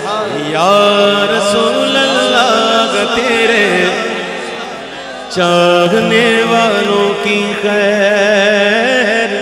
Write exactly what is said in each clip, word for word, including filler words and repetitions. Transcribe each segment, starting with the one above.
یا رسول اللہ تیرے چاہنے والوں کی خیر،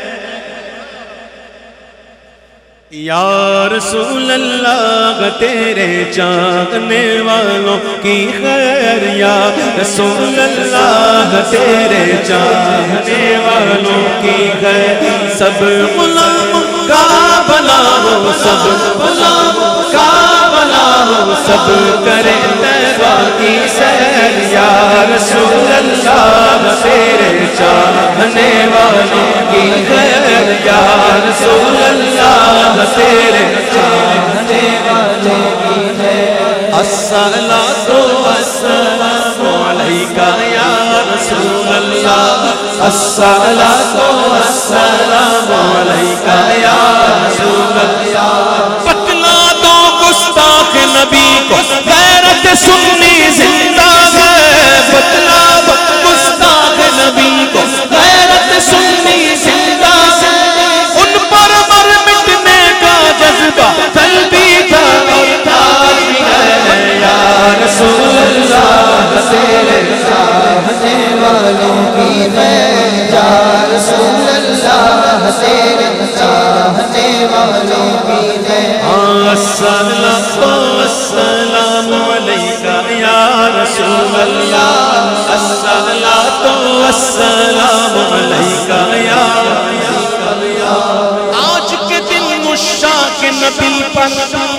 یا رسول اللہ تیرے چاہنے والوں کی خیر، یا رسول اللہ تیرے چاہنے والوں کی خیر، سب غلاموں کا بھلا ہو، سب غلاموں کا بھلا ہو، سب کرے طیبہ کی سیر، یا رسول اللہ تیرے چاہنے والوں کی خیر، یا رسول اللہ تیرے چاہنے والوں کی خیر، الصلاۃ والسلام علیک یا رسول اللہ، الصلاۃ والسلام علیک یا رسول اللہ، بتلا دو گستاخ نبی کو غیرت سنی زندہ ہے، بتلا دو گستاخ نبی کو غیرت سنی زندہ ہے، ان پر مر مٹنے کا جذبہ تل بھی تھا اور تھار بھی ہے، یا رسول اللہ تیرے چاہنے والوں کی خیر، یا رسول اللہ تیرے چاہنے والوں کی خیر، الصلاۃ والسلام علیک یا رسول اللہ، الصلاۃ والسلام علیک یا رسول اللہ، آج کے دن عشاق نبی پر،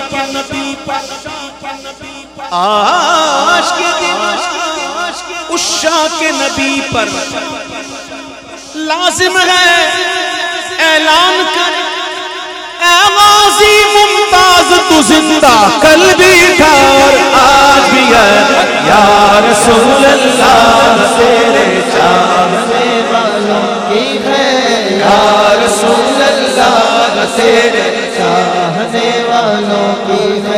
آج کے دن عشاق نبی پر لازم ہے اعلان کر، اے غازی ممتاز تو زندہ کل بھی تھا اور آج بھی ہے، یا رسول اللہ تیرے چاہنے والوں کی خیر، یا رسول اللہ تیرے چاہنے والوں کی خیر۔